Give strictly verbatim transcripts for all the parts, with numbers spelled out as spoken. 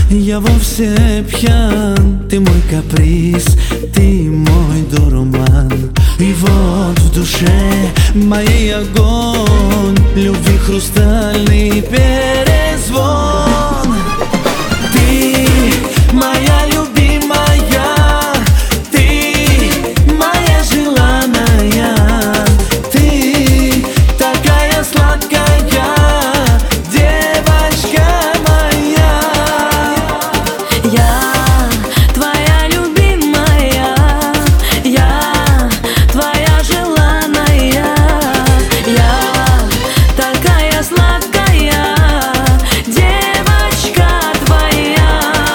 Я вовсе пьян, ты мой каприз, ты мой дурман. И вот в душе моей огонь, любви хрустальный перезвон. Ты моя любимая, ты моя желанная, ты такая сладкая, девочка моя. Я твоя любимая, я твоя желанная, я такая сладкая, девочка твоя.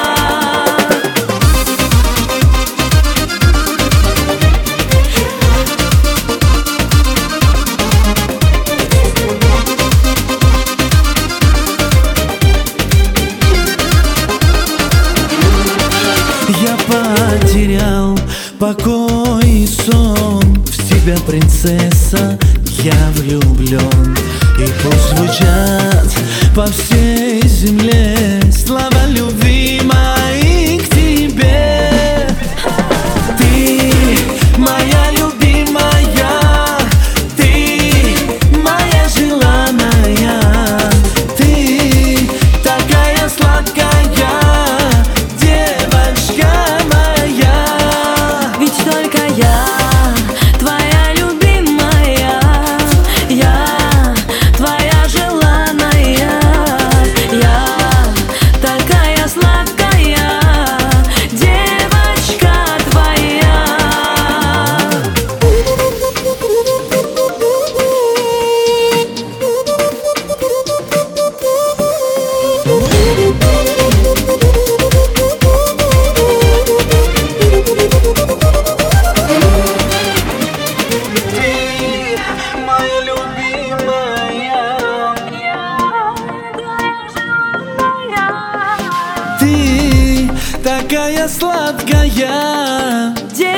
Я потерял покой и сон, в тебя, принцесса, я влюблен. И пусть звучат по всей земле слова любви мои к тебе. Ты моя любимая, ты моя желанная, ты такая сладкая, девочка моя. Ведь только я твоя любимая, я твоя желанная, я такая сладкая, девочка твоя. Моя любимая, ты такая сладкая.